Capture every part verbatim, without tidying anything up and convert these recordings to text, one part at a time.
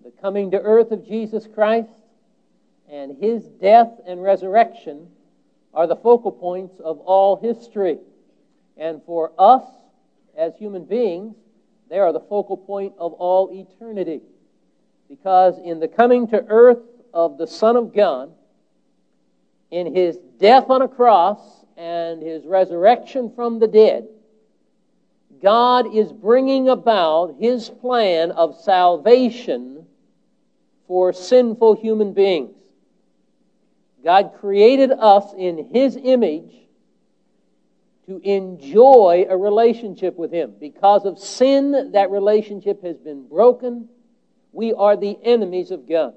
The coming to earth of Jesus Christ and His death and resurrection are the focal points of all history. And for us, as human beings, they are the focal point of all eternity. Because in the coming to earth of the Son of God, in His death on a cross and His resurrection from the dead, God is bringing about His plan of salvation for sinful human beings. God created us in His image to enjoy a relationship with Him. Because of sin, that relationship has been broken. We are the enemies of God.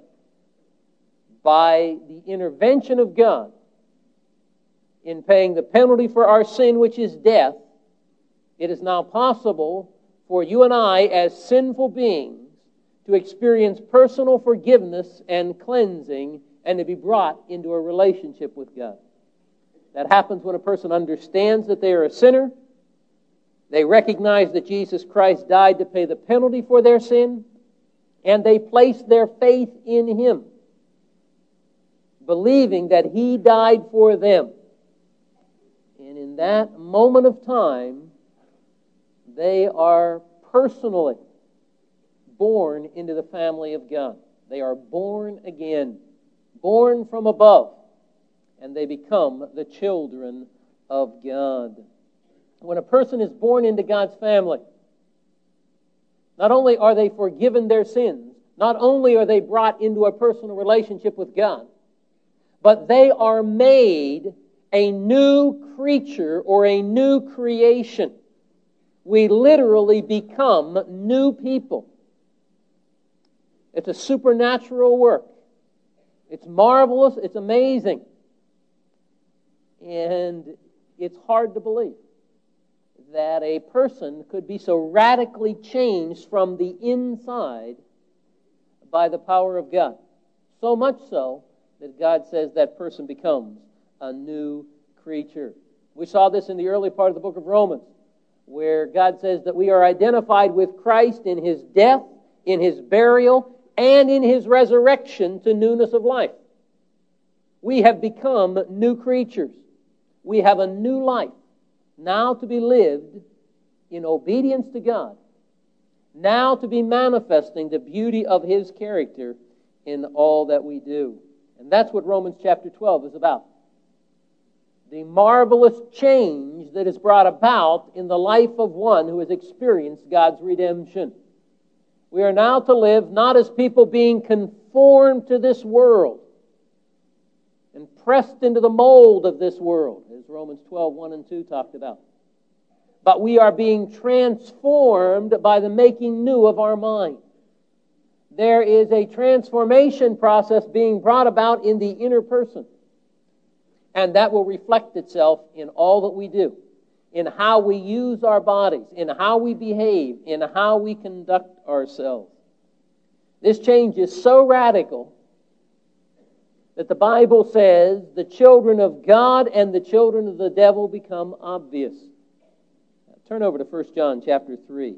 By the intervention of God in paying the penalty for our sin, which is death, it is now possible for you and I, as sinful beings, to experience personal forgiveness and cleansing and to be brought into a relationship with God. That happens when a person understands that they are a sinner. They recognize that Jesus Christ died to pay the penalty for their sin, and they place their faith in Him, believing that He died for them. And in that moment of time, they are personally born into the family of God. They are born again, born from above, and they become the children of God. When a person is born into God's family, not only are they forgiven their sins, not only are they brought into a personal relationship with God, but they are made a new creature or a new creation. We literally become new people. It's a supernatural work. It's marvelous. It's amazing. And it's hard to believe that a person could be so radically changed from the inside by the power of God. So much so that God says that person becomes a new creature. We saw this in the early part of the book of Romans, where God says that we are identified with Christ in His death, in His burial, and in His resurrection to newness of life. We have become new creatures. We have a new life, now to be lived in obedience to God, now to be manifesting the beauty of His character in all that we do. And that's what Romans chapter twelve is about. The marvelous change that is brought about in the life of one who has experienced God's redemption. We are now to live not as people being conformed to this world and pressed into the mold of this world, as Romans twelve, one and two talked about. But we are being transformed by the making new of our mind. There is a transformation process being brought about in the inner person. And that will reflect itself in all that we do, in how we use our bodies, in how we behave, in how we conduct ourselves. This change is so radical that the Bible says the children of God and the children of the devil become obvious. Now, turn over to First John chapter three.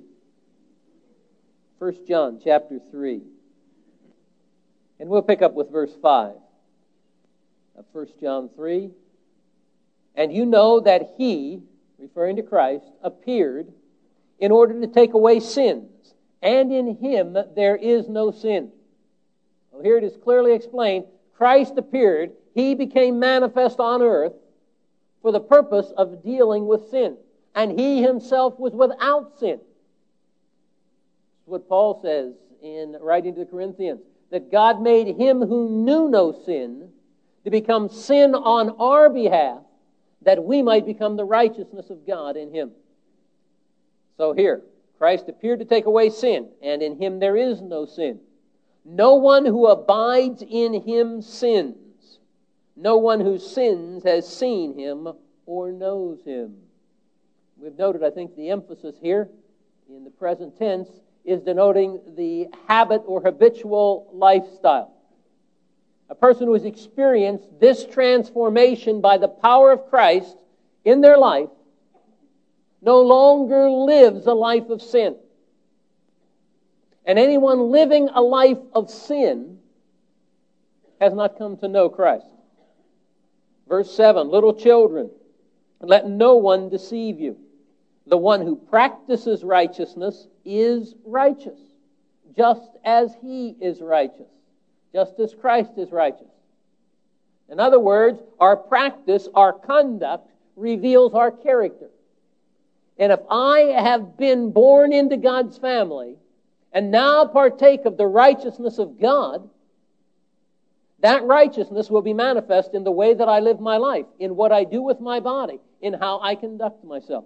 First John chapter three. And we'll pick up with verse five. Of First John three, and you know that He, referring to Christ, appeared in order to take away sins, and in Him there is no sin. Well, here it is clearly explained. Christ appeared, He became manifest on earth for the purpose of dealing with sin, and He Himself was without sin. That's what Paul says in writing to the Corinthians, that God made Him who knew no sin to become sin on our behalf, that we might become the righteousness of God in Him. So here, Christ appeared to take away sin, and in Him there is no sin. No one who abides in Him sins. No one who sins has seen Him or knows Him. We've noted, I think, the emphasis here in the present tense is denoting the habit or habitual lifestyle. A person who has experienced this transformation by the power of Christ in their life no longer lives a life of sin. And anyone living a life of sin has not come to know Christ. Verse seven, little children, let no one deceive you. The one who practices righteousness is righteous, just as he is righteous, just as Christ is righteous. In other words, our practice, our conduct, reveals our character. And if I have been born into God's family and now partake of the righteousness of God, that righteousness will be manifest in the way that I live my life, in what I do with my body, in how I conduct myself.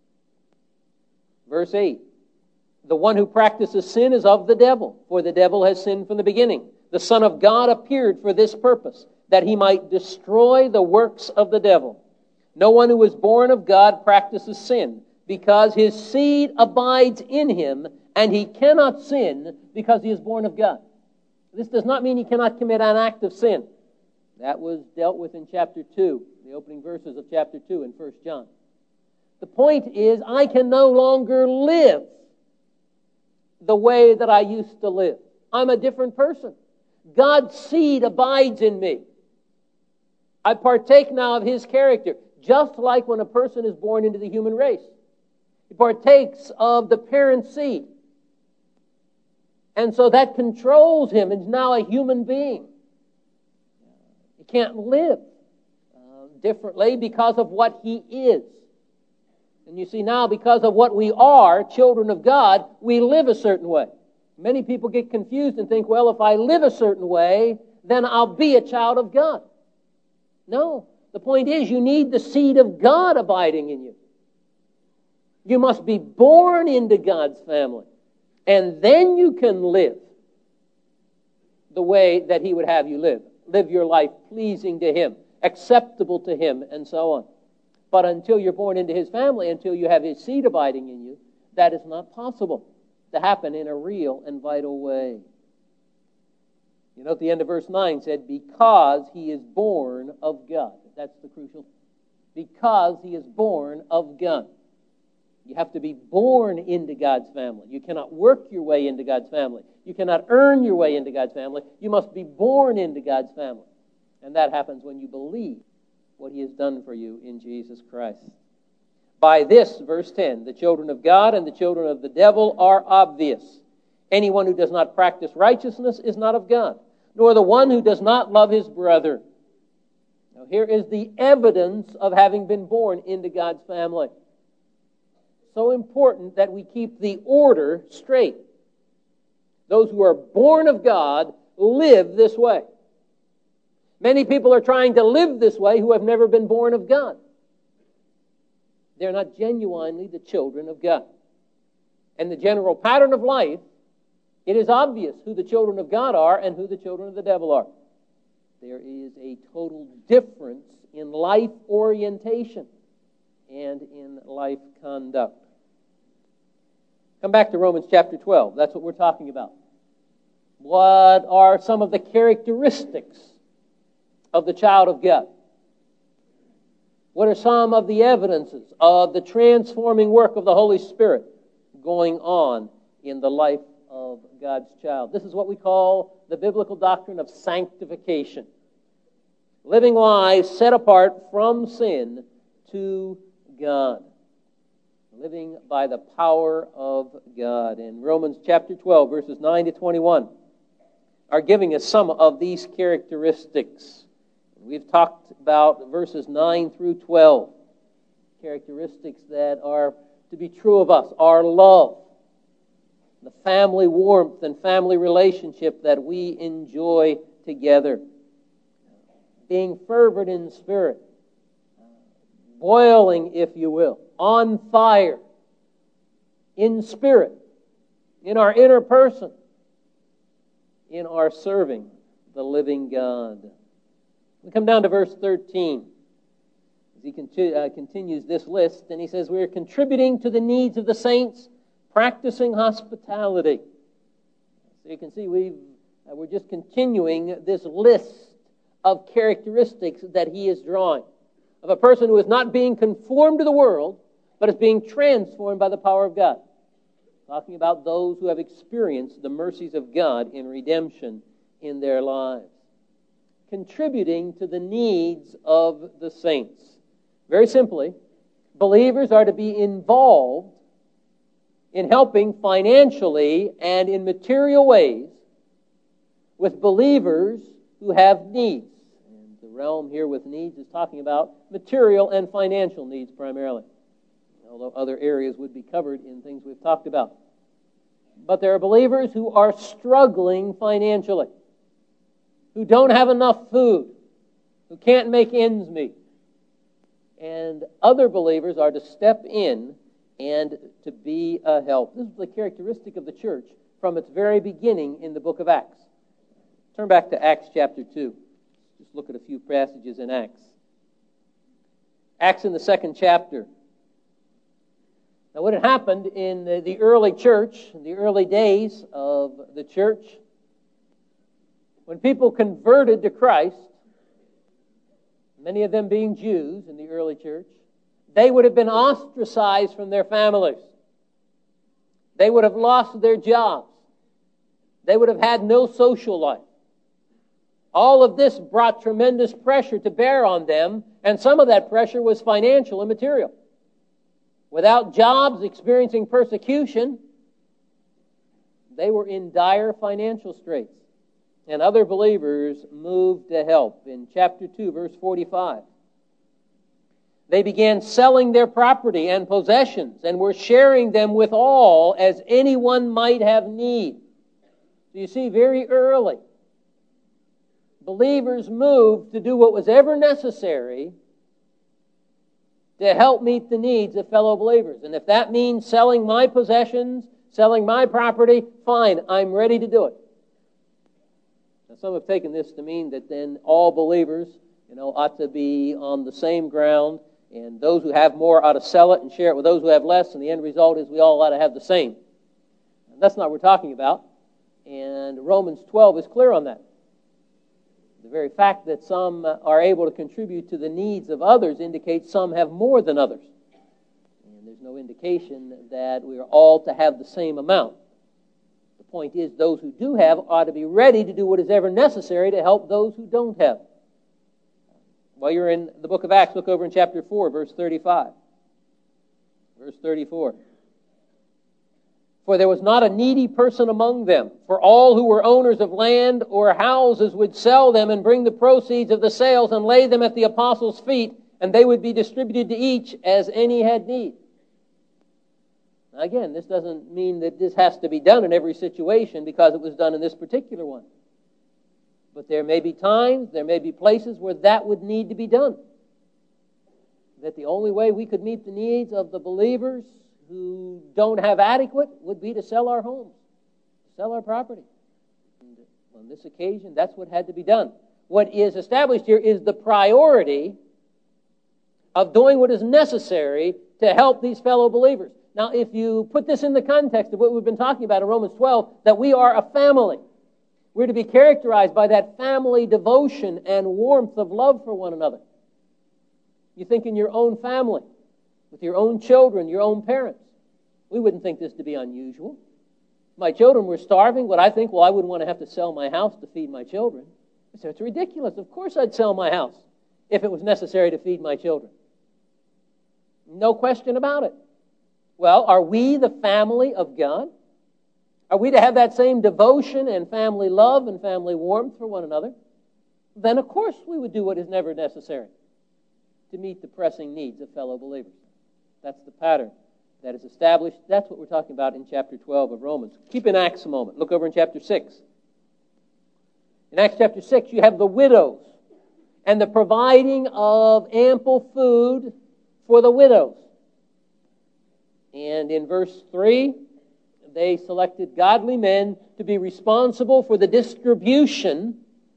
Verse eight, the one who practices sin is of the devil, for the devil has sinned from the beginning. The Son of God appeared for this purpose, that he might destroy the works of the devil. No one who is born of God practices sin, because his seed abides in him, and he cannot sin because he is born of God. This does not mean he cannot commit an act of sin. That was dealt with in chapter two, the opening verses of chapter two in First John. The point is, I can no longer live the way that I used to live. I'm a different person. God's seed abides in me. I partake now of his character, just like when a person is born into the human race. He partakes of the parent's seed. And so that controls him. He's now a human being. He can't live uh, differently because of what he is. And you see now, because of what we are, children of God, we live a certain way. Many people get confused and think, well, if I live a certain way, then I'll be a child of God. No. The point is, you need the seed of God abiding in you. You must be born into God's family. And then you can live the way that he would have you live. Live your life pleasing to him, acceptable to him, and so on. But until you're born into his family, until you have his seed abiding in you, that is not possible to happen in a real and vital way. You know, at the end of verse nine said, because he is born of God. That's the crucial. Because he is born of God. You have to be born into God's family. You cannot work your way into God's family. You cannot earn your way into God's family. You must be born into God's family. And that happens when you believe what he has done for you in Jesus Christ. By this, verse ten, the children of God and the children of the devil are obvious. Anyone who does not practice righteousness is not of God, nor the one who does not love his brother. Now here is the evidence of having been born into God's family. So important that we keep the order straight. Those who are born of God live this way. Many people are trying to live this way who have never been born of God. They're not genuinely the children of God. And the general pattern of life, it is obvious who the children of God are and who the children of the devil are. There is a total difference in life orientation and in life conduct. Come back to Romans chapter twelve. That's what we're talking about. What are some of the characteristics of the child of God? What are some of the evidences of the transforming work of the Holy Spirit going on in the life of God's child? This is what we call the biblical doctrine of sanctification. Living lives set apart from sin to God. Living by the power of God. And Romans chapter twelve, verses nine to twenty-one are giving us some of these characteristics. We've talked about verses nine through twelve. Characteristics that are to be true of us. Our love. The family warmth and family relationship that we enjoy together. Being fervent in spirit. Boiling, if you will. On fire. In spirit. In our inner person. In our serving the living God. We come down to verse thirteen. As he conti- uh, continues this list, and he says, we are contributing to the needs of the saints, practicing hospitality. So you can see we've, uh, we're just continuing this list of characteristics that he is drawing. Of a person who is not being conformed to the world, but is being transformed by the power of God. talking about those who have experienced the mercies of God in redemption in their lives, contributing to the needs of the saints. Very simply, believers are to be involved in helping financially and in material ways with believers who have needs. And the realm here with needs is talking about material and financial needs primarily, although other areas would be covered in things we've talked about. But there are believers who are struggling financially, who don't have enough food, who can't make ends meet. And other believers are to step in and to be a help. This is the characteristic of the church from its very beginning in the book of Acts. Turn back to Acts chapter two. Just look at a few passages in Acts. Acts in the second chapter. Now, what had happened in the, the early church, in the early days of the church, when people converted to Christ, many of them being Jews in the early church, they would have been ostracized from their families. They would have lost their jobs. They would have had no social life. All of this brought tremendous pressure to bear on them, and some of that pressure was financial and material. Without jobs, experiencing persecution, they were in dire financial straits. And other believers moved to help. In chapter two, verse forty-five, they began selling their property and possessions and were sharing them with all as anyone might have need. So you see, very early, believers moved to do what was ever necessary to help meet the needs of fellow believers. And if that means selling my possessions, selling my property, fine, I'm ready to do it. Now, some have taken this to mean that then all believers, you know, ought to be on the same ground, and those who have more ought to sell it and share it with those who have less, and the end result is we all ought to have the same. And that's not what we're talking about, and Romans twelve is clear on that. The very fact that some are able to contribute to the needs of others indicates some have more than others. And there's no indication that we are all to have the same amount. The point is, those who do have ought to be ready to do what is ever necessary to help those who don't have. While you're in the book of Acts, look over in chapter four, verse thirty-five. Verse thirty-four. For there was not a needy person among them, for all who were owners of land or houses would sell them and bring the proceeds of the sales and lay them at the apostles' feet, and they would be distributed to each as any had need. Now again, this doesn't mean that this has to be done in every situation because it was done in this particular one. But there may be times, there may be places where that would need to be done. That the only way we could meet the needs of the believers who don't have adequate would be to sell our homes, sell our property. And on this occasion, that's what had to be done. What is established here is the priority of doing what is necessary to help these fellow believers. Now, if you put this in the context of what we've been talking about in Romans twelve, that we are a family. We're to be characterized by that family devotion and warmth of love for one another. You think in your own family, with your own children, your own parents. We wouldn't think this to be unusual. If my children were starving, would I think, well, I wouldn't want to have to sell my house to feed my children? I said, it's ridiculous. Of course I'd sell my house if it was necessary to feed my children. No question about it. Well, are we the family of God? Are we to have that same devotion and family love and family warmth for one another? Then, of course, we would do what is never necessary to meet the pressing needs of fellow believers. That's the pattern that is established. That's what we're talking about in chapter twelve of Romans. Keep in Acts a moment. Look over in chapter six. In Acts chapter six, you have the widows and the providing of ample food for the widows. And in verse three, they selected godly men to be responsible for the distribution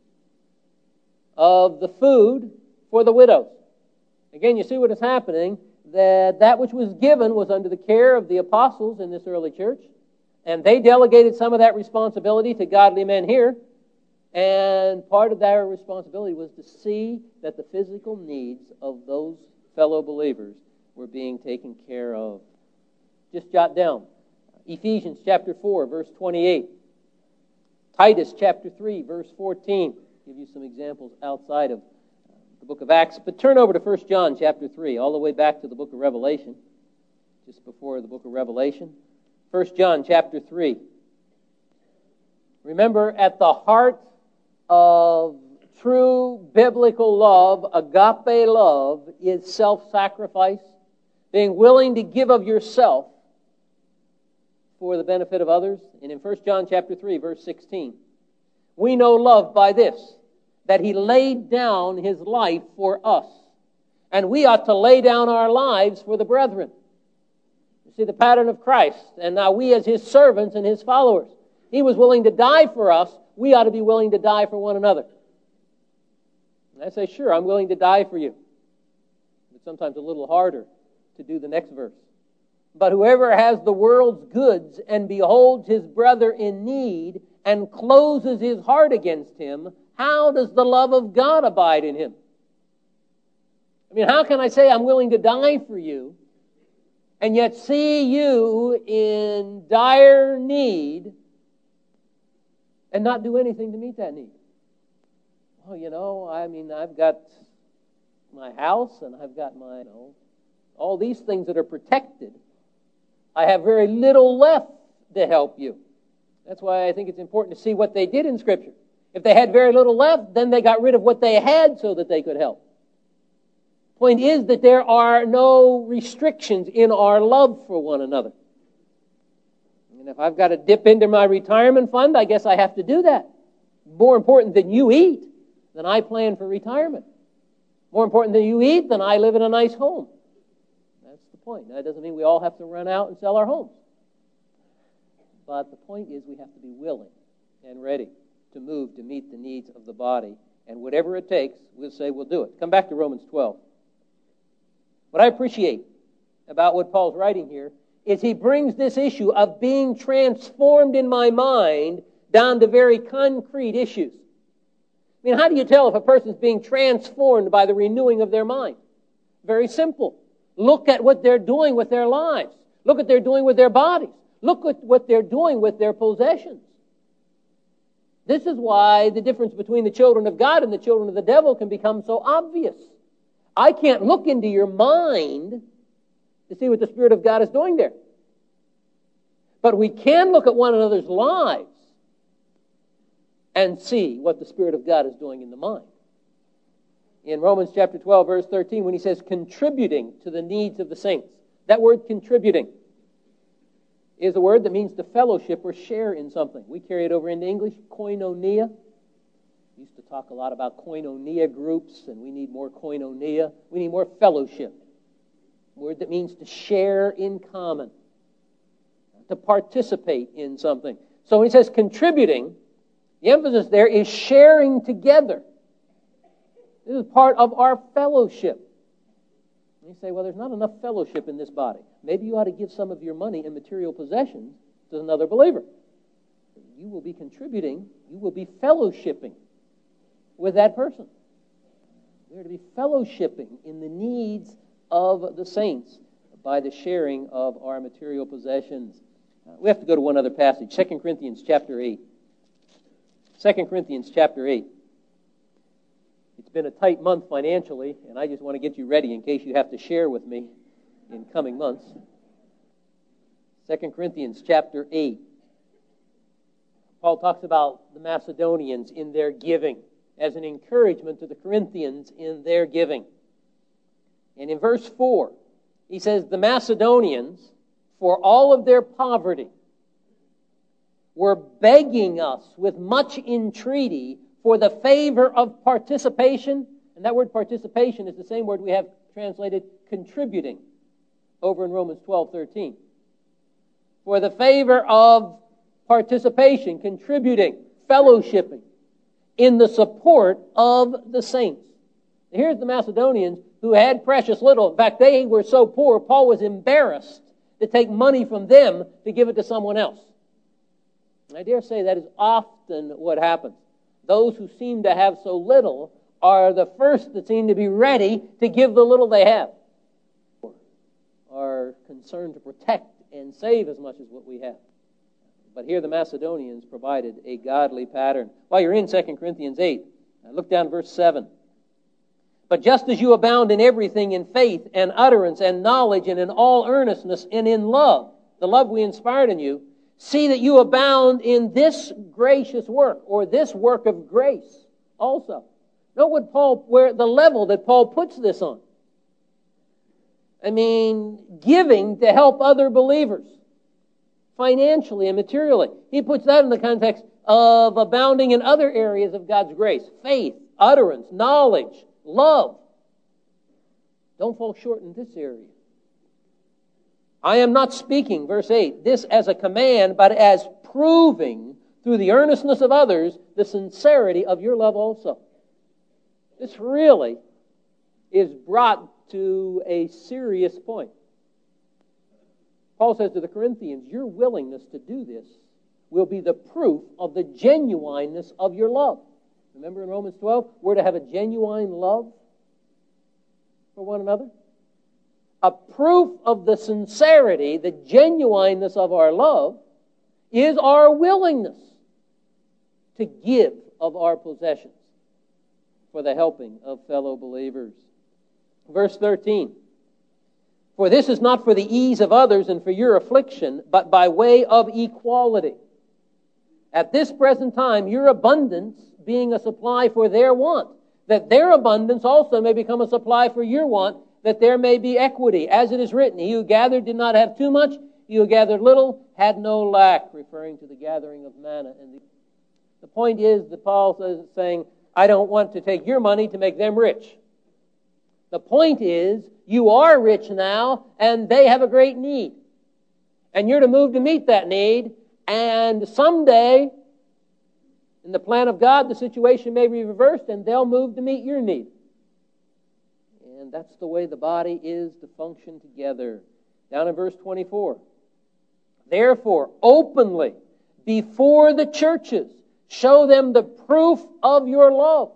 of the food for the widows. Again, you see what is happening, that that which was given was under the care of the apostles in this early church, and they delegated some of that responsibility to godly men here, and part of their responsibility was to see that the physical needs of those fellow believers were being taken care of. Just jot down Ephesians chapter four, verse twenty-eight. Titus chapter three, verse fourteen. I'll give you some examples outside of the book of Acts. But turn over to First John chapter three, all the way back to the book of Revelation, just before the book of Revelation. First John chapter three. Remember, at the heart of true biblical love, agape love, is self-sacrifice, being willing to give of yourself for the benefit of others. And in First John chapter three, verse sixteen, we know love by this, that He laid down His life for us. And we ought to lay down our lives for the brethren. You see the pattern of Christ. And now we as His servants and His followers, He was willing to die for us. We ought to be willing to die for one another. And I say, sure, I'm willing to die for you. It's sometimes a little harder to do the next verse. But whoever has the world's goods and beholds his brother in need and closes his heart against him, how does the love of God abide in him? I mean, how can I say I'm willing to die for you and yet see you in dire need and not do anything to meet that need? Well, you know, I mean, I've got my house and I've got my, you know, all these things that are protected. I have very little left to help you. That's why I think it's important to see what they did in Scripture. If they had very little left, then they got rid of what they had so that they could help. Point is that there are no restrictions in our love for one another. And if I've got to dip into my retirement fund, I guess I have to do that. More important than you eat, then I plan for retirement. More important than you eat, then I live in a nice home. That's the point. That doesn't mean we all have to run out and sell our homes. But the point is we have to be willing and ready to move to meet the needs of the body. And whatever it takes, we'll say we'll do it. Come back to Romans twelve. What I appreciate about what Paul's writing here is he brings this issue of being transformed in my mind down to very concrete issues. I mean, how do you tell if a person's being transformed by the renewing of their mind? Very simple. Look at what they're doing with their lives. Look at what they're doing with their bodies. Look at what they're doing with their possessions. This is why the difference between the children of God and the children of the devil can become so obvious. I can't look into your mind to see what the Spirit of God is doing there. But we can look at one another's lives and see what the Spirit of God is doing in the mind. In Romans chapter twelve, verse thirteen, when he says contributing to the needs of the saints, that word contributing is a word that means to fellowship or share in something. We carry it over into English, koinonia. We used to talk a lot about koinonia groups, and we need more koinonia. We need more fellowship. A word that means to share in common, to participate in something. So when he says contributing, the emphasis there is sharing together. This is part of our fellowship. And you say, well, there's not enough fellowship in this body. Maybe you ought to give some of your money and material possessions to another believer. You will be contributing, you will be fellowshipping with that person. We are to be fellowshipping in the needs of the saints by the sharing of our material possessions. Uh, we have to go to one other passage, Second Corinthians chapter eight. Second Corinthians chapter eight. It's been a tight month financially, and I just want to get you ready in case you have to share with me in coming months. Second Corinthians chapter eight. Paul talks about the Macedonians in their giving as an encouragement to the Corinthians in their giving. And in verse four, he says, the Macedonians, for all of their poverty, were begging us with much entreaty for the favor of participation. And that word participation is the same word we have translated contributing over in Romans twelve thirteen. For the favor of participation, contributing, fellowshipping in the support of the saints. Here's the Macedonians who had precious little. In fact, they were so poor, Paul was embarrassed to take money from them to give it to someone else. And I dare say that is often what happens. Those who seem to have so little are the first that seem to be ready to give the little they have. Are concerned to protect and save as much as what we have. But here the Macedonians provided a godly pattern. While you're in Second Corinthians eight, look down verse seven. But just as you abound in everything, in faith and utterance and knowledge and in all earnestness and in love, the love we inspired in you, see that you abound in this gracious work, or this work of grace also. Note what Paul, where the level that Paul puts this on. I mean, giving to help other believers, financially and materially. He puts that in the context of abounding in other areas of God's grace. Faith, utterance, knowledge, love. Don't fall short in this area. I am not speaking, verse eight, this as a command, but as proving through the earnestness of others the sincerity of your love also. This really is brought to a serious point. Paul says to the Corinthians, your willingness to do this will be the proof of the genuineness of your love. Remember in Romans twelve, we're to have a genuine love for one another. A proof of the sincerity, the genuineness of our love, is our willingness to give of our possessions for the helping of fellow believers. Verse thirteen. For this is not for the ease of others and for your affliction, but by way of equality. At this present time, your abundance being a supply for their want, that their abundance also may become a supply for your want, that there may be equity. As it is written, he who gathered did not have too much, he who gathered little had no lack, referring to the gathering of manna. And the, the point is that Paul is saying, I don't want to take your money to make them rich. The point is, you are rich now, and they have a great need. And you're to move to meet that need, and someday, in the plan of God, the situation may be reversed, and they'll move to meet your need. And that's the way the body is to function together. Down in verse twenty-four. Therefore, openly, before the churches, show them the proof of your love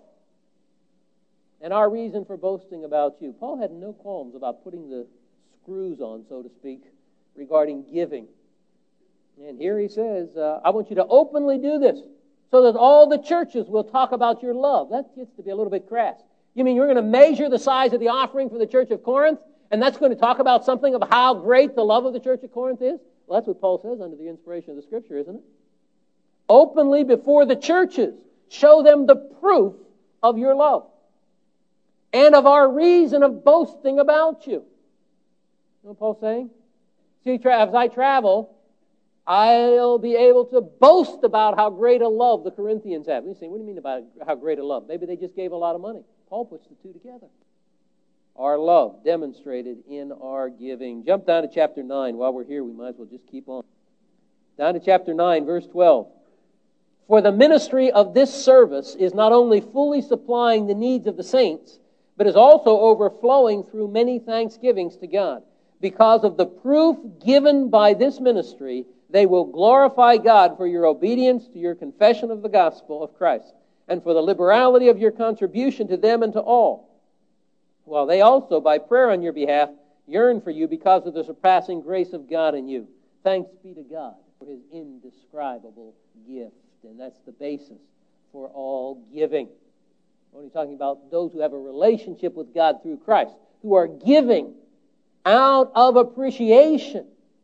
and our reason for boasting about you. Paul had no qualms about putting the screws on, so to speak, regarding giving. And here he says, uh, I want you to openly do this so that all the churches will talk about your love. That gets to be a little bit crass. You mean you're going to measure the size of the offering for the church of Corinth, and that's going to talk about something of how great the love of the church of Corinth is? Well, that's what Paul says under the inspiration of the Scripture, isn't it? Openly before the churches, show them the proof of your love and of our reason of boasting about you. You know what Paul's saying? See, as I travel, I'll be able to boast about how great a love the Corinthians have. You say, what do you mean about how great a love? Maybe they just gave a lot of money. Paul puts the two together. Our love demonstrated in our giving. Jump down to chapter nine. While we're here, we might as well just keep on. Down to chapter nine, verse twelve. For the ministry of this service is not only fully supplying the needs of the saints, but is also overflowing through many thanksgivings to God. Because of the proof given by this ministry, they will glorify God for your obedience to your confession of the gospel of Christ, and for the liberality of your contribution to them and to all, while they also, by prayer on your behalf, yearn for you because of the surpassing grace of God in you. Thanks be to God for his indescribable gift. And that's the basis for all giving. We're only talking about those who have a relationship with God through Christ, who are giving out of appreciation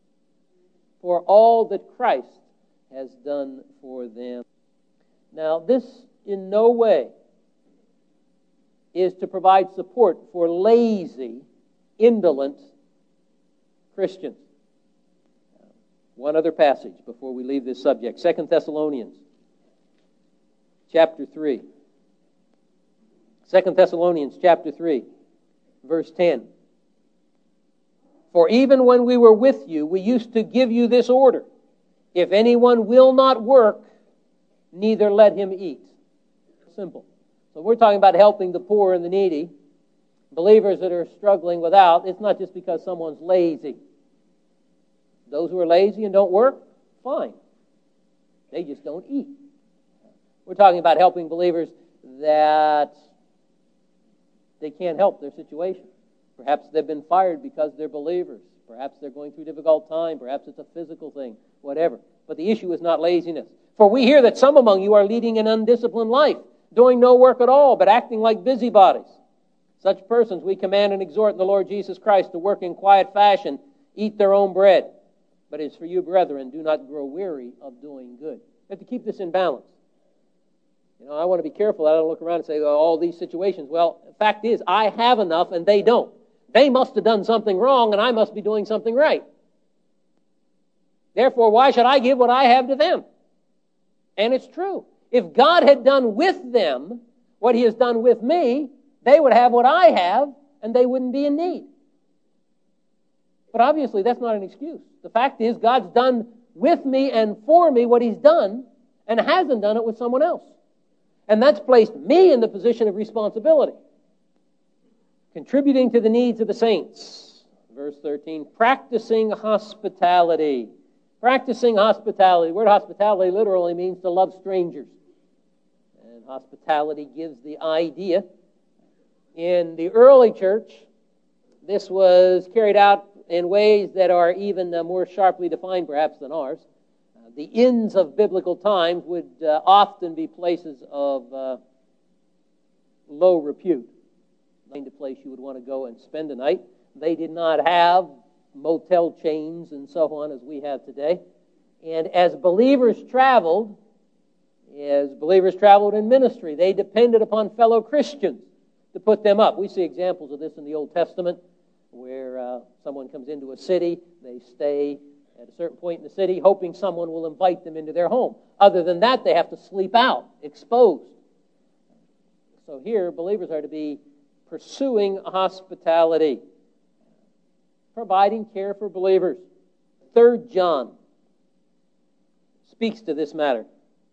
for all that Christ has done for them. Now, this in no way is to provide support for lazy, indolent Christians. One other passage before we leave this subject. Second Thessalonians chapter three. Second Thessalonians chapter three, verse ten. For even when we were with you, we used to give you this order. If anyone will not work, neither let him eat. Simple. So we're talking about helping the poor and the needy, believers that are struggling without. It's not just because someone's lazy. Those who are lazy and don't work, fine. They just don't eat. We're talking about helping believers that they can't help their situation. Perhaps they've been fired because they're believers. Perhaps they're going through a difficult time. Perhaps it's a physical thing. Whatever. But the issue is not laziness. For we hear that some among you are leading an undisciplined life, doing no work at all, but acting like busybodies. Such persons we command and exhort in the Lord Jesus Christ to work in quiet fashion, eat their own bread. But as for you, brethren, do not grow weary of doing good. You have to keep this in balance. You know, I want to be careful. I don't look around and say, oh, all these situations. Well, the fact is, I have enough and they don't. They must have done something wrong and I must be doing something right. Therefore, why should I give what I have to them? And it's true. If God had done with them what He has done with me, they would have what I have and they wouldn't be in need. But obviously, that's not an excuse. The fact is, God's done with me and for me what He's done and hasn't done it with someone else. And that's placed me in the position of responsibility. Contributing to the needs of the saints. Verse thirteen, practicing hospitality. Practicing hospitality. The word hospitality literally means to love strangers. And hospitality gives the idea. In the early church, this was carried out in ways that are even uh, more sharply defined perhaps than ours. Uh, the inns of biblical times would uh, often be places of uh, low repute. The place you would want to go and spend a night. They did not have motel chains and so on as we have today. And as believers traveled, as believers traveled in ministry, they depended upon fellow Christians to put them up. We see examples of this in the Old Testament where uh, someone comes into a city, they stay at a certain point in the city hoping someone will invite them into their home. Other than that, they have to sleep out, exposed. So here, believers are to be pursuing hospitality, providing care for believers. Third John speaks to this matter.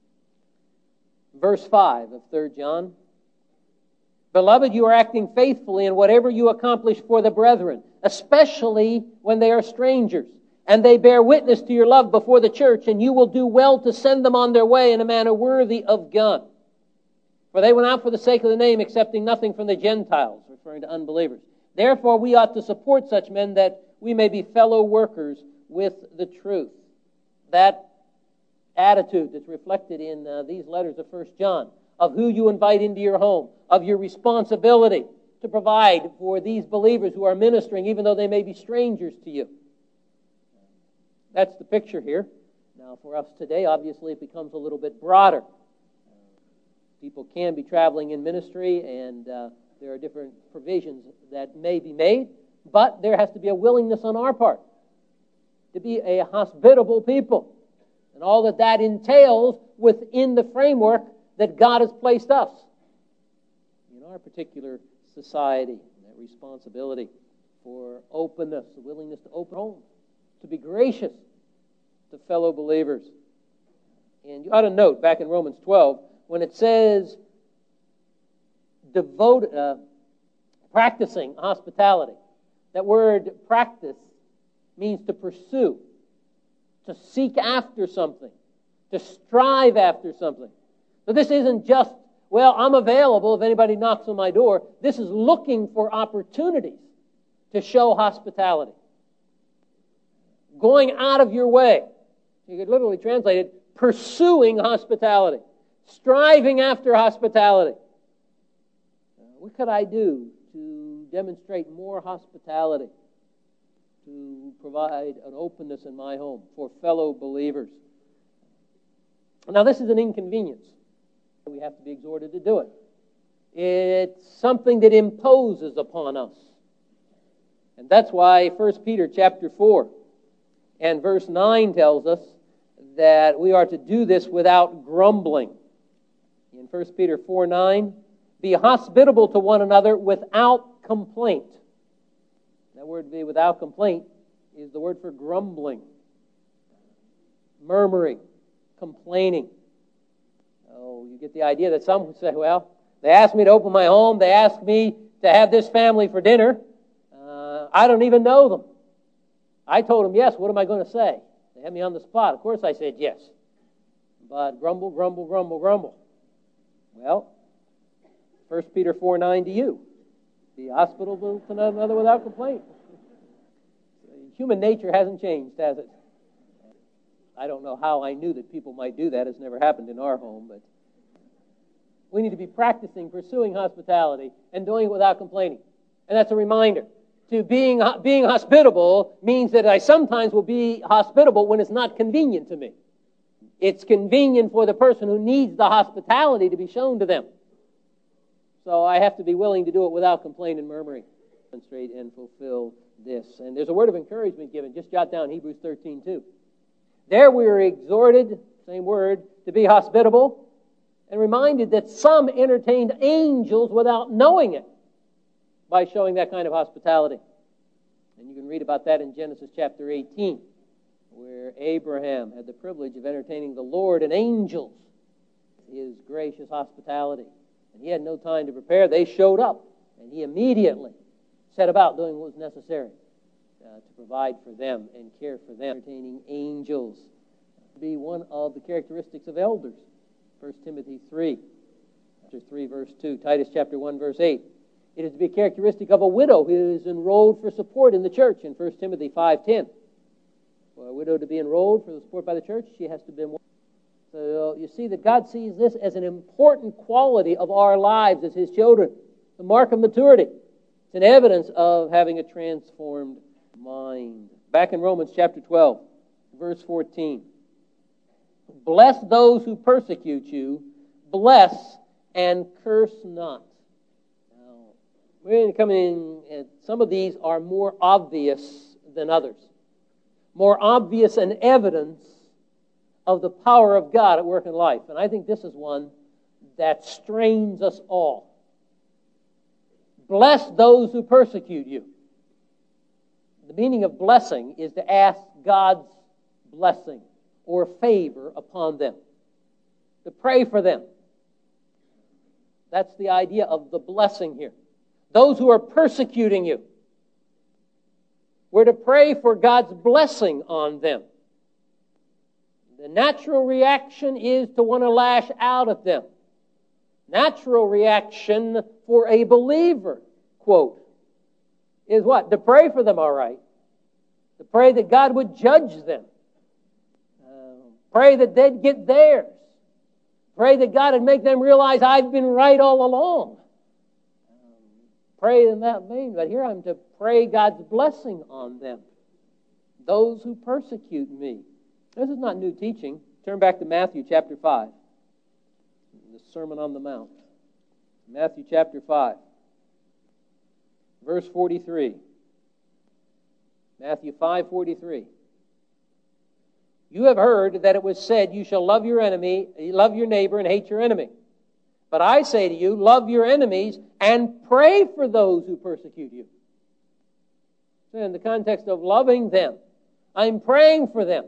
Verse five of Third John. Beloved, you are acting faithfully in whatever you accomplish for the brethren, especially when they are strangers, and they bear witness to your love before the church, and you will do well to send them on their way in a manner worthy of God. For they went out for the sake of the name, accepting nothing from the Gentiles, referring to unbelievers. Therefore, we ought to support such men that we may be fellow workers with the truth. That attitude that's reflected in uh, these letters of First John, of who you invite into your home, of your responsibility to provide for these believers who are ministering, even though they may be strangers to you. That's the picture here. Now, for us today, obviously, it becomes a little bit broader. People can be traveling in ministry, and uh, there are different provisions that may be made, but there has to be a willingness on our part to be a hospitable people, and all that that entails within the framework that God has placed us in our particular society, that responsibility for openness, the willingness to open homes, to be gracious to fellow believers. And you ought to note, back in Romans twelve, when it says devote, uh, practicing hospitality, that word practice means to pursue, to seek after something, to strive after something. So this isn't just, well, I'm available if anybody knocks on my door. This is looking for opportunities to show hospitality. Going out of your way. You could literally translate it, pursuing hospitality. Striving after hospitality. Uh, what could I do to demonstrate more hospitality? To provide an openness in my home for fellow believers. Now, this is an inconvenience. We have to be exhorted to do it. It's something that imposes upon us. And that's why First Peter chapter four and verse nine tells us that we are to do this without grumbling. In First Peter four nine, be hospitable to one another without complaint. That word be without complaint is the word for grumbling, murmuring, complaining. Oh, you get the idea that some would say, well, they asked me to open my home, they asked me to have this family for dinner. Uh, I don't even know them. I told them yes, what am I going to say? They had me on the spot. Of course I said yes. But grumble, grumble, grumble, grumble. Well, First Peter four nine to you. Be hospitable to another without complaint. Human nature hasn't changed, has it? I don't know how I knew that people might do that. It's never happened in our home, but we need to be practicing pursuing hospitality and doing it without complaining. And that's a reminder. To being, being hospitable means that I sometimes will be hospitable when it's not convenient to me. It's convenient for the person who needs the hospitality to be shown to them. So I have to be willing to do it without complaint and murmuring. Demonstrate and fulfill this. And there's a word of encouragement given. Just jot down Hebrews thirteen two. There we are exhorted, same word, to be hospitable, and reminded that some entertained angels without knowing it by showing that kind of hospitality. And you can read about that in Genesis chapter eighteen, where Abraham had the privilege of entertaining the Lord and angels, his gracious hospitality. And he had no time to prepare. They showed up, and he immediately set about doing what was necessary uh, to provide for them and care for them. Entertaining angels be one of the characteristics of elders. First Timothy three, chapter three, verse two. Titus chapter one, verse eight. It is to be a characteristic of a widow who is enrolled for support in the church in First Timothy five ten. For a widow to be enrolled for the support by the church, she has to be. So you see that God sees this as an important quality of our lives as His children. The mark of maturity. It's an evidence of having a transformed mind. Back in Romans chapter twelve, verse fourteen. Bless those who persecute you. Bless and curse not. Now, we're going to come in, and some of these are more obvious than others. More obvious and evidence of the power of God at work in life. And I think this is one that strains us all. Bless those who persecute you. The meaning of blessing is to ask God's blessing or favor upon them. To pray for them. That's the idea of the blessing here. Those who are persecuting you. We're to pray for God's blessing on them. The natural reaction is to want to lash out at them. Natural reaction for a believer, quote, is what? To pray for them, all right. To pray that God would judge them. Uh, pray that they'd get theirs. Pray that God would make them realize I've been right all along. Um, pray in that vein. But here I'm to pray God's blessing on them. Those who persecute me. This is not new teaching. Turn back to Matthew chapter five. The Sermon on the Mount. Matthew chapter five. Verse forty-three. Matthew five forty-three. You have heard that it was said, you shall love your enemy, love your neighbor and hate your enemy. But I say to you, love your enemies and pray for those who persecute you. So in the context of loving them, I'm praying for them.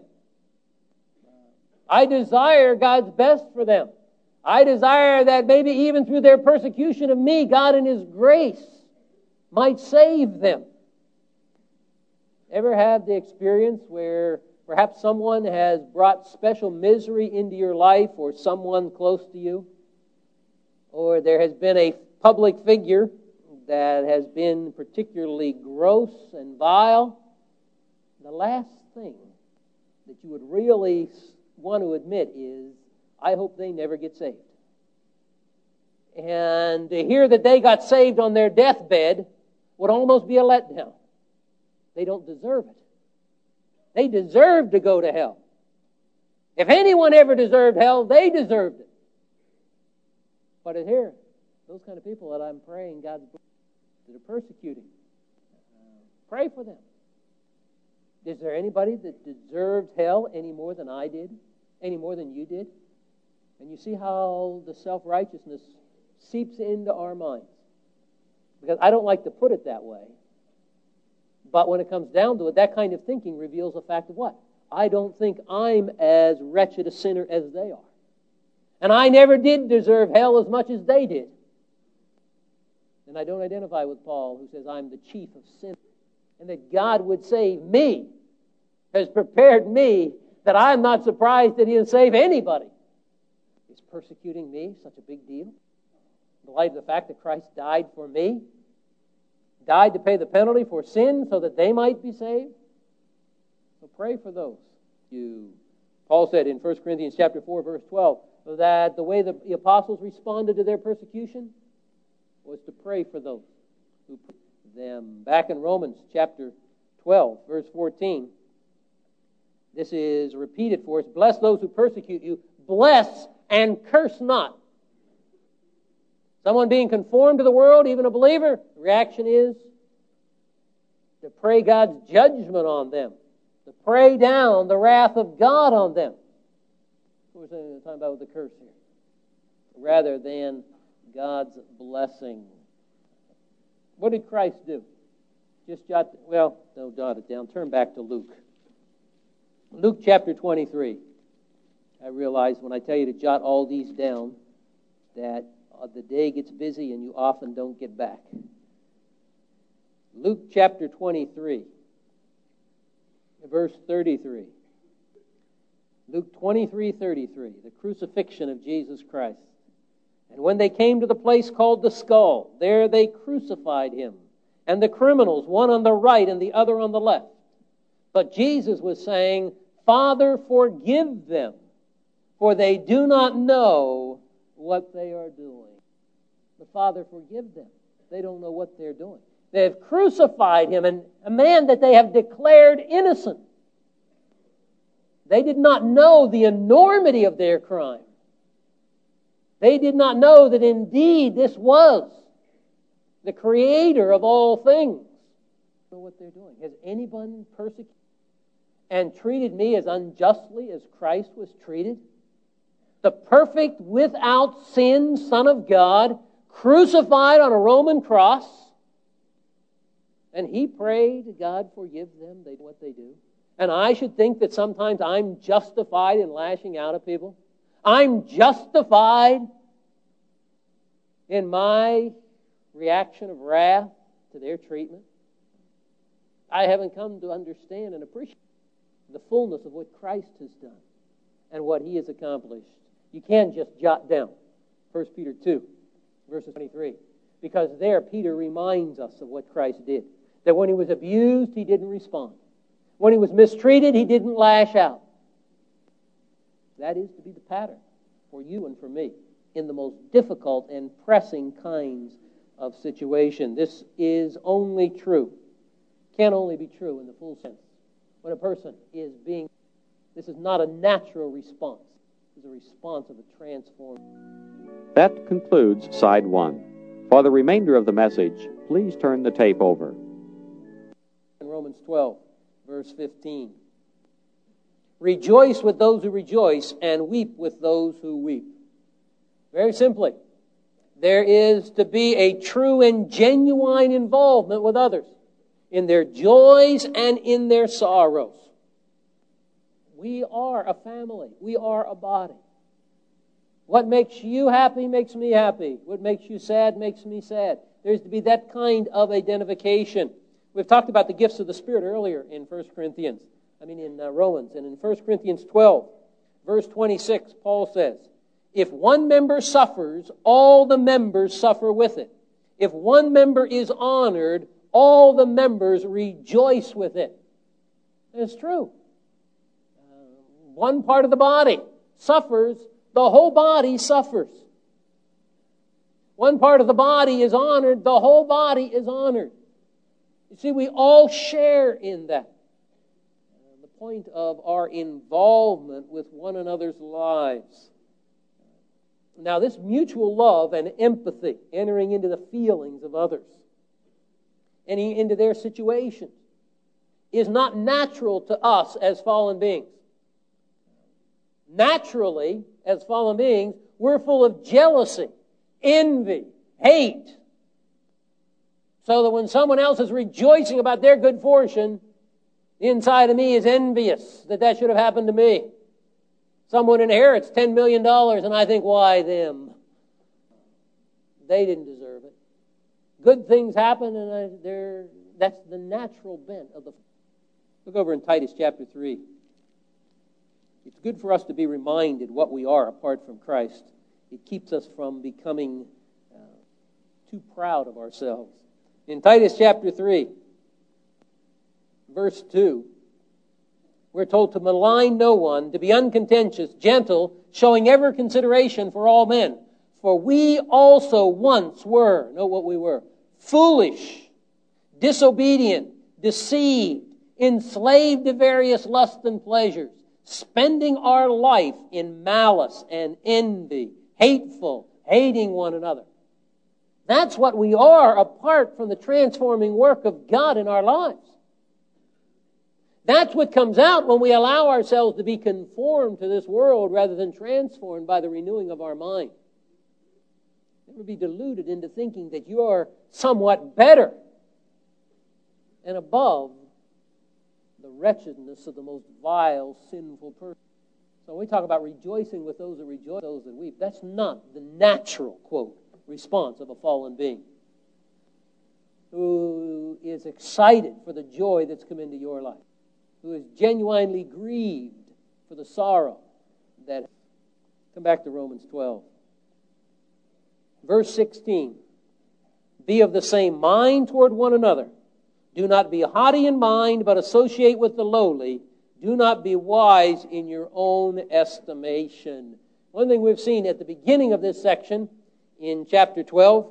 I desire God's best for them. I desire that maybe even through their persecution of me, God in His grace might save them. Ever have the experience where perhaps someone has brought special misery into your life or someone close to you? Or there has been a public figure that has been particularly gross and vile? The last thing that you would really want to admit is, I hope they never get saved. And to hear that they got saved on their deathbed would almost be a letdown. They don't deserve it. They deserve to go to hell. If anyone ever deserved hell, they deserved it. But here, those kind of people that I'm praying God's blessing, that are persecuting, uh, pray for them. Is there anybody that deserved hell any more than I did? Any more than you did? And you see how the self-righteousness seeps into our minds. Because I don't like to put it that way. But when it comes down to it, that kind of thinking reveals the fact of what? I don't think I'm as wretched a sinner as they are. And I never did deserve hell as much as they did. And I don't identify with Paul, who says I'm the chief of sinners. And that God would save me, has prepared me, that I'm not surprised that He'll save anybody. Is persecuting me such a big deal? In the light of the fact that Christ died for me, died to pay the penalty for sin so that they might be saved? So pray for those. You, Paul said in First Corinthians chapter four, verse twelve, that the way the, the apostles responded to their persecution was to pray for those who them. Back in Romans chapter twelve, verse fourteen, this is repeated for us. Bless those who persecute you. Bless and curse not. Someone being conformed to the world, even a believer, the reaction is to pray God's judgment on them, to pray down the wrath of God on them. What we're talking about with the curse here, rather than God's blessing. What did Christ do? Just jot, well, don't jot it down. Turn back to Luke. Luke chapter twenty-three. I realize when I tell you to jot all these down that uh, the day gets busy and you often don't get back. Luke chapter twenty-three, verse thirty-three. Luke twenty-three, thirty-three, the crucifixion of Jesus Christ. And when they came to the place called the Skull, there they crucified him, and the criminals, one on the right and the other on the left. But Jesus was saying, Father, forgive them, for they do not know what they are doing. The Father, forgive them. They don't know what they're doing. They have crucified him, and a man that they have declared innocent. They did not know the enormity of their crime. They did not know that indeed this was the Creator of all things. Know what they're doing. Has anyone persecuted and treated me as unjustly as Christ was treated? The perfect, without sin Son of God, crucified on a Roman cross. And he prayed, God, forgive them, they do what they do. And I should think that sometimes I'm justified in lashing out at people. I'm justified in my reaction of wrath to their treatment. I haven't come to understand and appreciate the fullness of what Christ has done and what he has accomplished. You can't just jot down First Peter two, verses twenty-three, because there Peter reminds us of what Christ did. That when he was abused, he didn't respond. When he was mistreated, he didn't lash out. That is to be the pattern for you and for me in the most difficult and pressing kinds of situation. This is only true, can only be true in the full sense. When a person is being, this is not a natural response. It's a response of a transformed. That concludes side one. For the remainder of the message, please turn the tape over. In Romans twelve, verse fifteen. Rejoice with those who rejoice and weep with those who weep. Very simply, there is to be a true and genuine involvement with others in their joys and in their sorrows. We are a family. We are a body. What makes you happy makes me happy. What makes you sad makes me sad. There's to be that kind of identification. We've talked about the gifts of the Spirit earlier in First Corinthians. I mean in uh, Romans. And in First Corinthians twelve, verse twenty-six, Paul says, if one member suffers, all the members suffer with it. If one member is honored, all the members rejoice with it. It's true. Uh, one part of the body suffers, the whole body suffers. One part of the body is honored, the whole body is honored. You see, we all share in that. Uh, the point of our involvement with one another's lives. Now, this mutual love and empathy, entering into the feelings of others, entering into their situations, is not natural to us as fallen beings. Naturally, as fallen beings, we're full of jealousy, envy, hate. So that when someone else is rejoicing about their good fortune, the inside of me is envious that that should have happened to me. Someone inherits ten million dollars, and I think, why them? They didn't deserve it. Good things happen, and I, they're, that's the natural bent of the... Look over in Titus chapter three. It's good for us to be reminded what we are apart from Christ. It keeps us from becoming uh, too proud of ourselves. In Titus chapter three, verse two, We're told to malign no one, to be uncontentious, gentle, showing ever consideration for all men. For we also once were, know what we were, foolish, disobedient, deceived, enslaved to various lusts and pleasures, spending our life in malice and envy, hateful, hating one another. That's what we are apart from the transforming work of God in our lives. That's what comes out when we allow ourselves to be conformed to this world rather than transformed by the renewing of our mind. Never be deluded into thinking that you are somewhat better and above the wretchedness of the most vile, sinful person. So when we talk about rejoicing with those that rejoice, those that weep, that's not the natural, quote, response of a fallen being who is excited for the joy that's come into your life, who is genuinely grieved for the sorrow that... Come back to Romans twelve. Verse sixteen. Be of the same mind toward one another. Do not be haughty in mind, but associate with the lowly. Do not be wise in your own estimation. One thing we've seen at the beginning of this section in chapter twelve,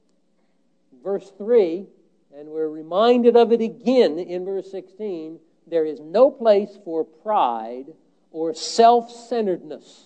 verse three, and we're reminded of it again in verse sixteen, there is no place for pride or self-centeredness.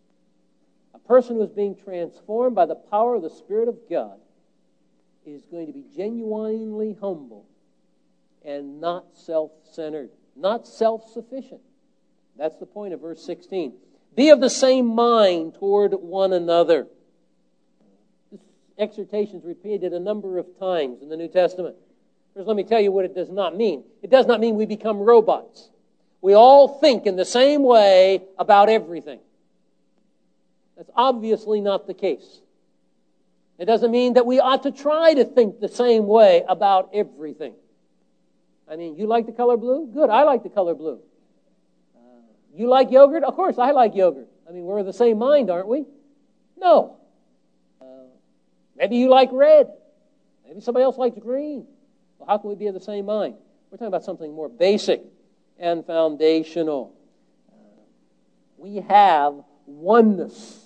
A person who is being transformed by the power of the Spirit of God is going to be genuinely humble and not self-centered, not self-sufficient. That's the point of verse sixteen. Be of the same mind toward one another. This exhortation is repeated a number of times in the New Testament. First, let me tell you what it does not mean. It does not mean we become robots. We all think in the same way about everything. That's obviously not the case. It doesn't mean that we ought to try to think the same way about everything. I mean, you like the color blue? Good, I like the color blue. Uh, you like yogurt? Of course, I like yogurt. I mean, we're of the same mind, aren't we? No. Uh, maybe you like red. Maybe somebody else likes green. Well, how can we be of the same mind? We're talking about something more basic and foundational. Uh, we have oneness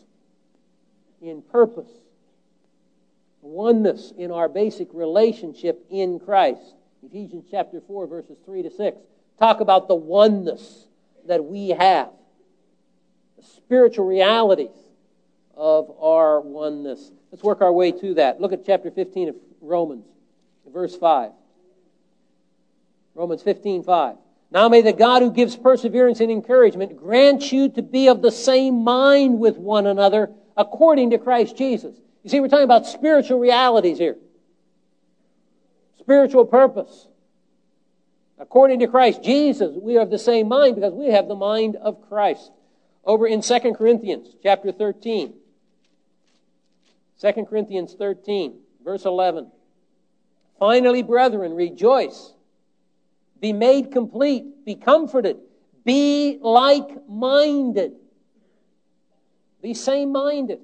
in purpose, oneness in our basic relationship in Christ. Ephesians chapter four, verses three to six, talk about the oneness that we have, the spiritual realities of our oneness. Let's work our way to that. Look at chapter fifteen of Romans, verse five. Romans fifteen, five. Now may the God who gives perseverance and encouragement grant you to be of the same mind with one another according to Christ Jesus. You see, we're talking about spiritual realities here. Spiritual purpose. According to Christ Jesus, we are of the same mind because we have the mind of Christ. Over in Second Corinthians chapter thirteen. Second Corinthians thirteen, verse eleven. Finally, brethren, rejoice. Be made complete. Be comforted. Be like-minded. Be same-minded.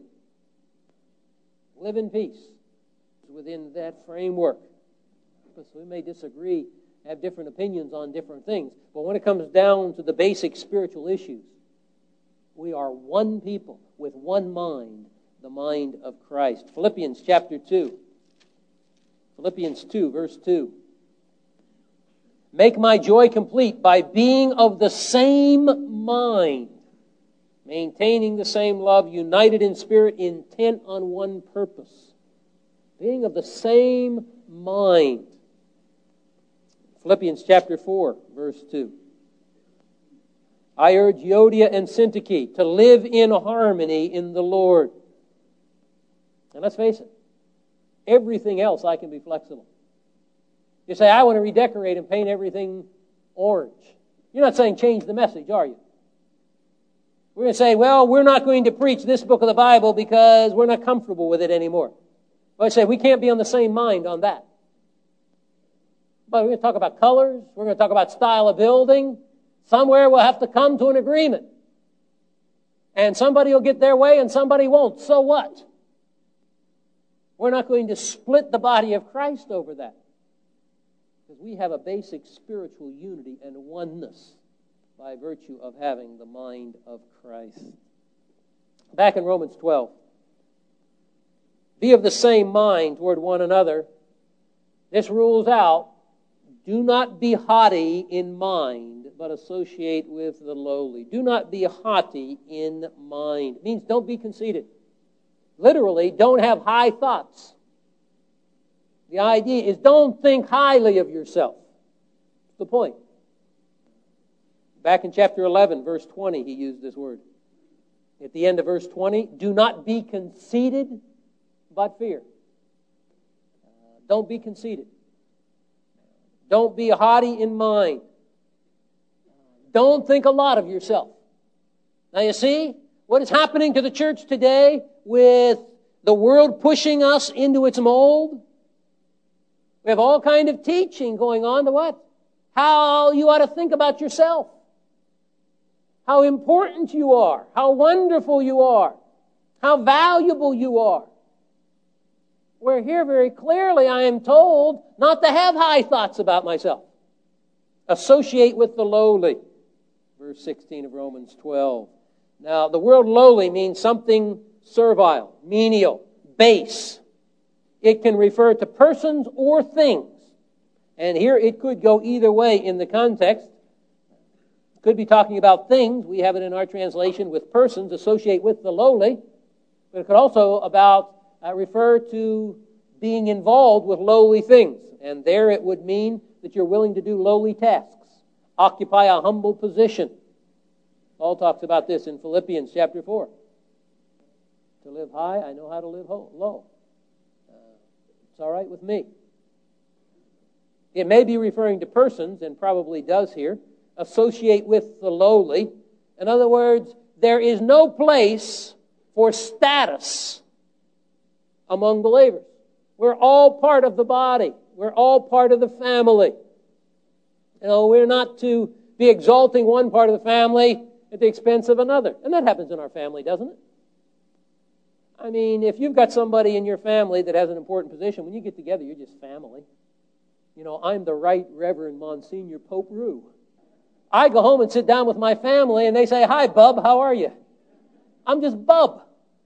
Live in peace within that framework. We may disagree, have different opinions on different things, but when it comes down to the basic spiritual issues, we are one people with one mind, the mind of Christ. Philippians chapter two. Philippians two, verse two. Make my joy complete by being of the same mind, maintaining the same love, united in spirit, intent on one purpose. Being of the same mind. Philippians chapter four, verse two. I urge Euodia and Syntyche to live in harmony in the Lord. And let's face it, everything else I can be flexible. You say, I want to redecorate and paint everything orange. You're not saying change the message, are you? We're going to say, well, we're not going to preach this book of the Bible because we're not comfortable with it anymore. Well, I say, we can't be on the same mind on that. But we're going to talk about colors. We're going to talk about style of building. Somewhere we'll have to come to an agreement. And somebody will get their way and somebody won't. So what? We're not going to split the body of Christ over that. Because we have a basic spiritual unity and oneness by virtue of having the mind of Christ. Back in Romans twelve. Be of the same mind toward one another. This rules out, do not be haughty in mind, but associate with the lowly. Do not be haughty in mind. It means don't be conceited. Literally, don't have high thoughts. The idea is don't think highly of yourself. That's the point. Back in chapter eleven, verse twenty, he used this word. At the end of verse twenty, do not be conceited, but fear. Uh, don't be conceited. Don't be haughty in mind. Don't think a lot of yourself. Now you see what is happening to the church today with the world pushing us into its mold? We have all kind of teaching going on to what? How you ought to think about yourself. How important you are. How wonderful you are. How valuable you are. Where here very clearly I am told not to have high thoughts about myself. Associate with the lowly. Verse sixteen of Romans twelve. Now, the word lowly means something servile, menial, base. It can refer to persons or things. And here it could go either way in the context. It could be talking about things. We have it in our translation with persons, associate with the lowly. But it could also about uh, refer to being involved with lowly things. And there it would mean that you're willing to do lowly tasks, occupy a humble position. Paul talks about this in Philippians chapter four. To live high, I know how to live low. Uh, it's all right with me. It may be referring to persons, and probably does here, associate with the lowly. In other words, there is no place for status among believers. We're all part of the body. We're all part of the family. You know, we're not to be exalting one part of the family at the expense of another. And that happens in our family, doesn't it? I mean, if you've got somebody in your family that has an important position, when you get together, you're just family. You know, I'm the Right Reverend Monsignor Pope Rue. I go home and sit down with my family and they say, "Hi, Bub, how are you?" I'm just Bub.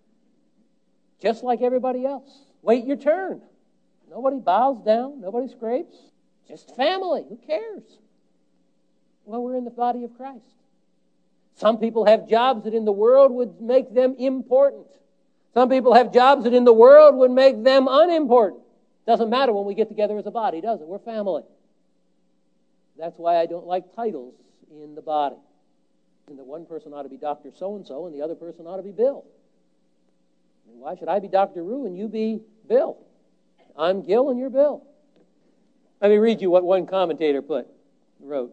Just like everybody else. Wait your turn. Nobody bows down. Nobody scrapes. Just family. Who cares? Well, we're in the body of Christ. Some people have jobs that in the world would make them important. Some people have jobs that in the world would make them unimportant. Doesn't matter when we get together as a body, does it? We're family. That's why I don't like titles in the body. And that one person ought to be Doctor So-and-so and the other person ought to be Bill. And why should I be Doctor Rue and you be Bill? I'm Gil and you're Bill. Let me read you what one commentator put, wrote.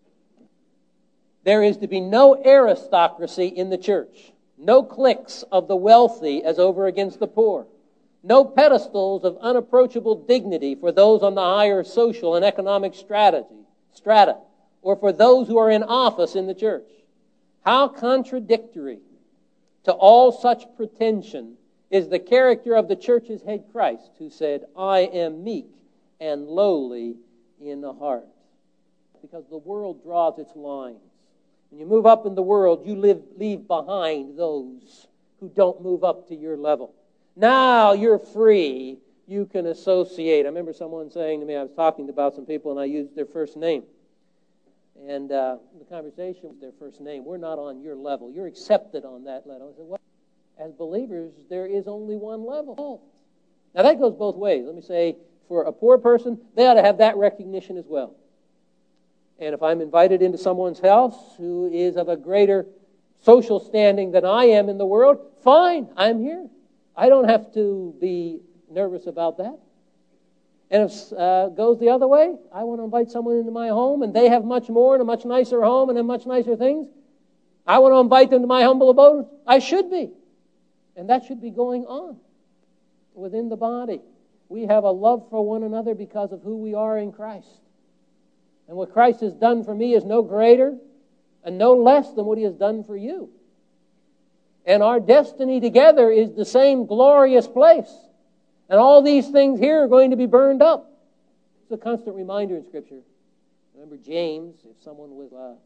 There is to be no aristocracy in the church. No cliques of the wealthy as over against the poor. No pedestals of unapproachable dignity for those on the higher social and economic strategy, strata, or for those who are in office in the church. How contradictory to all such pretension is the character of the church's head Christ, who said, "I am meek and lowly in the heart." Because the world draws its lines. When you move up in the world, you live, leave behind those who don't move up to your level. Now you're free. You can associate. I remember someone saying to me, I was talking about some people and I used their first name. And uh, the conversation was their first name. We're not on your level. You're accepted on that level. I said, well, as believers, there is only one level. Now that goes both ways. Let me say, for a poor person, they ought to have that recognition as well. And if I'm invited into someone's house who is of a greater social standing than I am in the world, fine, I'm here. I don't have to be nervous about that. And if it uh, goes the other way, I want to invite someone into my home and they have much more and a much nicer home and have much nicer things. I want to invite them to my humble abode. I should be. And that should be going on within the body. We have a love for one another because of who we are in Christ. And what Christ has done for me is no greater and no less than what he has done for you. And our destiny together is the same glorious place. And all these things here are going to be burned up. It's a constant reminder in Scripture. Remember James, if someone was uh,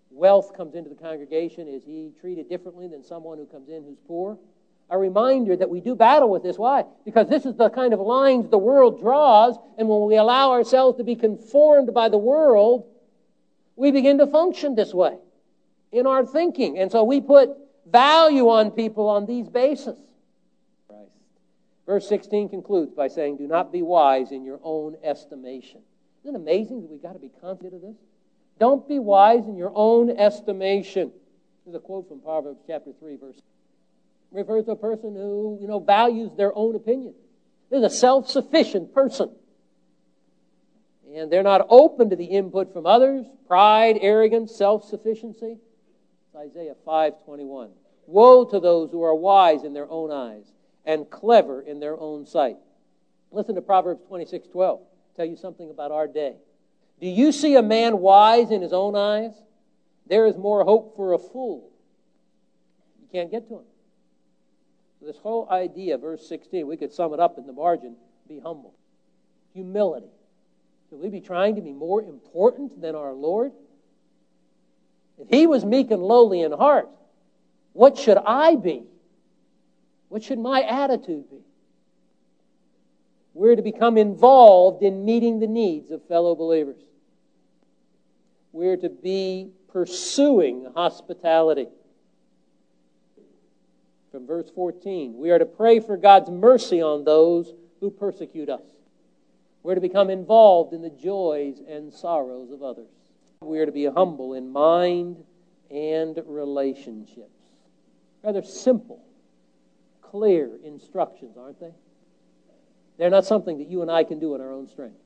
wealth comes into the congregation, is he treated differently than someone who comes in who's poor? A reminder that we do battle with this. Why? Because this is the kind of lines the world draws, and when we allow ourselves to be conformed by the world, we begin to function this way in our thinking. And so we put value on people on these bases. Christ. Verse sixteen concludes by saying, do not be wise in your own estimation. Isn't it amazing that we've got to be confident of this? Don't be wise in your own estimation. There's a quote from Proverbs chapter three, verse refers to a person who, you know, values their own opinion. There's a self-sufficient person. And they're not open to the input from others. Pride, arrogance, self-sufficiency. It's Isaiah five twenty-one. Woe to those who are wise in their own eyes and clever in their own sight. Listen to Proverbs twenty-six twelve. Tell you something about our day. Do you see a man wise in his own eyes? There is more hope for a fool. You can't get to him. This whole idea, verse sixteen, we could sum it up in the margin, be humble. Humility. Should we be trying to be more important than our Lord? If he was meek and lowly in heart, what should I be? What should my attitude be? We're to become involved in meeting the needs of fellow believers. We're to be pursuing hospitality. From verse fourteen, we are to pray for God's mercy on those who persecute us. We're to become involved in the joys and sorrows of others. We are to be humble in mind and relationships. Rather simple, clear instructions, aren't they? They're not something that you and I can do in our own strength.